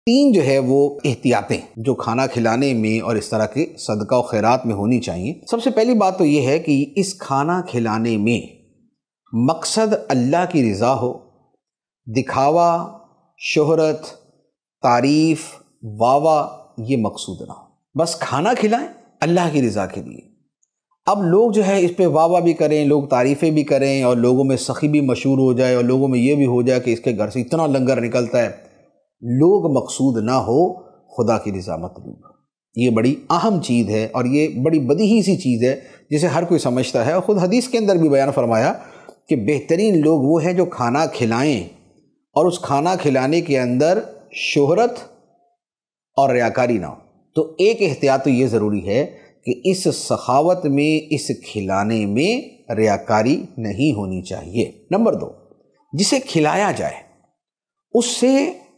تین جو ہے وہ احتیاطیں جو کھانا کھلانے میں اور اس طرح کے صدقہ و خیرات میں ہونی چاہیے۔ سب سے پہلی بات تو یہ ہے کہ اس کھانا کھلانے میں مقصد اللہ کی رضا ہو، دکھاوا، شہرت، تعریف، واہ یہ مقصود نہ ہو۔ بس کھانا کھلائیں اللہ کی رضا کے لیے۔ اب لوگ جو ہے اس پہ واہ بھی کریں، لوگ تعریفیں بھی کریں، اور لوگوں میں سخی بھی مشہور ہو جائے، اور لوگوں میں یہ بھی ہو جائے کہ اس کے گھر سے اتنا لنگر نکلتا ہے۔ لوگ مقصود نہ ہو، خدا کی رضا مطلوب ہو۔ یہ بڑی اہم چیز ہے، اور یہ بڑی بدیہی سی چیز ہے جسے ہر کوئی سمجھتا ہے، اور خود حدیث کے اندر بھی بیان فرمایا کہ بہترین لوگ وہ ہیں جو کھانا کھلائیں اور اس کھانا کھلانے کے اندر شہرت اور ریاکاری نہ ہو۔ تو ایک احتیاط تو یہ ضروری ہے کہ اس سخاوت میں، اس کھلانے میں ریاکاری نہیں ہونی چاہیے۔ نمبر 2، جسے کھلایا جائے اس سے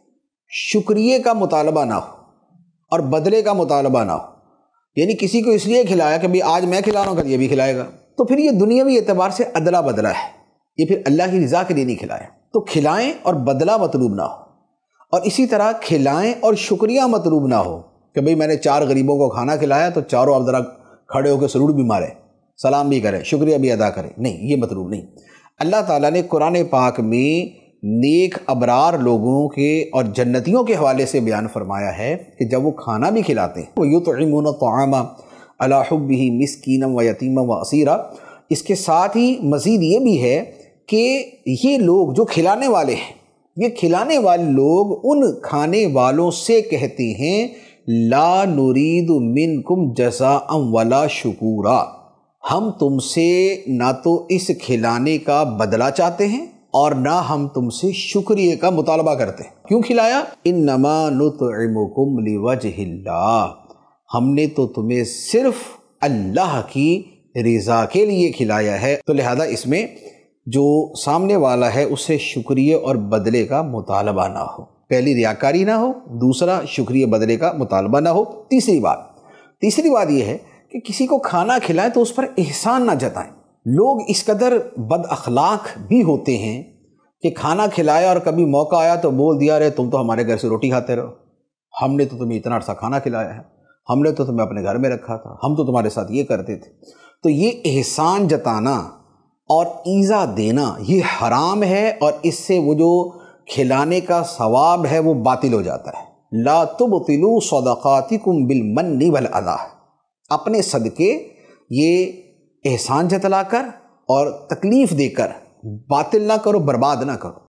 شکریہ کا مطالبہ نہ ہو اور بدلے کا مطالبہ نہ ہو۔ یعنی کسی کو اس لیے کھلایا کہ آج میں کھلا رہا ہوں، کل یہ بھی کھلائے گا، تو پھر یہ دنیاوی اعتبار سے ادلا بدلا ہے، یہ پھر اللہ کی رضا کے لیے نہیں کھلایا۔ تو کھلائیں اور بدلہ مطلوب نہ ہو، اور اسی طرح کھلائیں اور شکریہ مطلوب نہ ہو کہ میں نے 4 غریبوں کو کھانا کھلایا تو چاروں اب ذرا کھڑے ہو کے سلوٹ بھی مارے، سلام بھی کریں، شکریہ بھی ادا کریں۔ نہیں، یہ مطلوب نہیں۔ اللہ تعالیٰ نے قرآن پاک میں نیک ابرار لوگوں کے اور جنتیوں کے حوالے سے بیان فرمایا ہے کہ جب وہ کھانا بھی کھلاتے ہیں، وَيُطْعِمُونَ الطَّعَامَ عَلَىٰ حُبِّهِ مِسْكِينًا وَيَتِيمًا وَأَسِيرًا، اس کے ساتھ ہی مزید یہ بھی ہے کہ یہ لوگ جو کھلانے والے ہیں، یہ کھلانے والے لوگ ان کھانے والوں سے کہتے ہیں لا نرید منکم جزاء ولا شکورا، ہم تم سے نہ تو اس کھلانے کا بدلہ چاہتے ہیں اور نہ ہم تم سے شکریہ کا مطالبہ کرتے ہیں۔ کیوں کھلایا؟ انما نطعمکم لوجہ اللہ، ہم نے تو تمہیں صرف اللہ کی رضا کے لیے کھلایا ہے، تو لہذا اس میں جو سامنے والا ہے اس سے شکریہ اور بدلے کا مطالبہ نہ ہو۔ پہلی ریاکاری نہ ہو، دوسرا شکریہ بدلے کا مطالبہ نہ ہو۔ تیسری بات یہ ہے کہ کسی کو کھانا کھلائیں تو اس پر احسان نہ جتائیں۔ لوگ اس قدر بد اخلاق بھی ہوتے ہیں کہ کھانا کھلایا اور کبھی موقع آیا تو بول دیا، رہے تم تو ہمارے گھر سے روٹی کھاتے رہو، ہم نے تو تمہیں اتنا عرصہ کھانا کھلایا ہے، ہم نے تو تمہیں اپنے گھر میں رکھا تھا، ہم تو تمہارے ساتھ یہ کرتے تھے۔ تو یہ احسان جتانا اور ایذا دینا یہ حرام ہے، اور اس سے وہ جو کھلانے کا ثواب ہے وہ باطل ہو جاتا ہے۔ لا تبطلوا صدقاتکم بالمن والاذی، اپنے صدقے یہ احسان جتلا کر اور تکلیف دے کر باطل نہ کرو، برباد نہ کرو۔